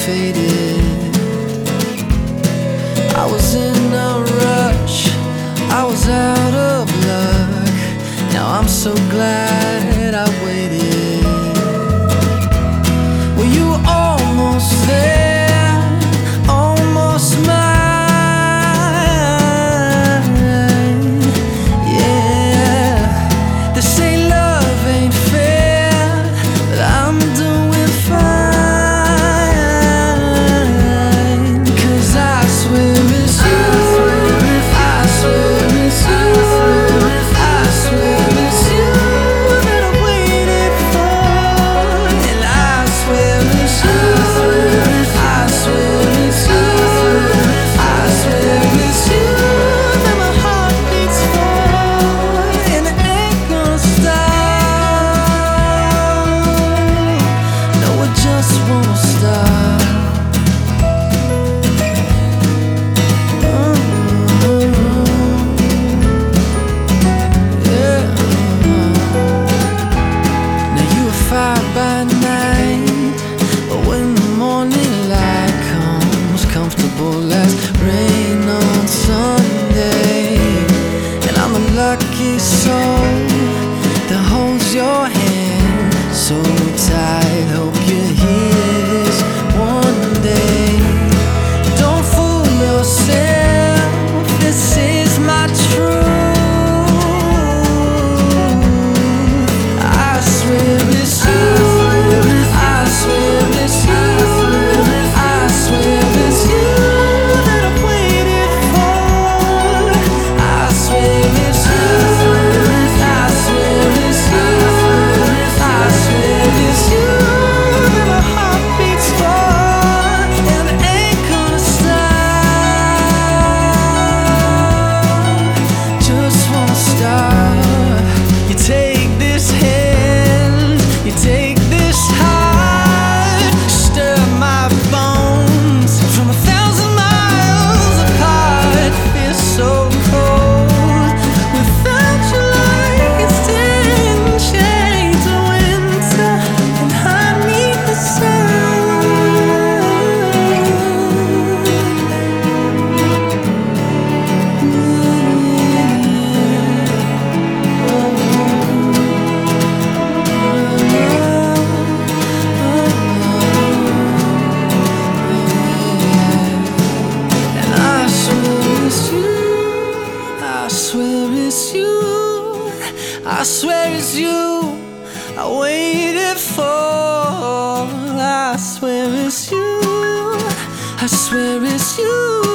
faded. I was in a rush, I was out of luck. Now I'm so glad I waited. Were you almost there, almost mine? Yeah, they say love ain't fair, but I'm doing fine. 'Cause I swear it's you, I swear it's you, I swear it's you that I waited for. And I swear it's you, I swear it's you, I swear it's you that my heart beats for. And it ain't gonna stop, no, it just won't stop. Fire by night, but when the morning light comes, comfortable as rain on Sunday. And I'm the lucky soul that holds your hand so tight. Hope you hear this one day. Don't fool yourself, this is my truth. I swear it's you, I swear it's you, I swear it's you that I waited for. I swear it's you, I swear it's you, I swear it's you that my heart beats for. And it ain't gonna stop, just won't stop. You take this hand, you take this heart, stir my bones from 1,000 miles apart. Feels so cold without your light. It's 10 shades of winter, and I need the sun. And I swear it's you, I swear it's you, I swear it's you I waited for. I swear it's you, I swear it's you.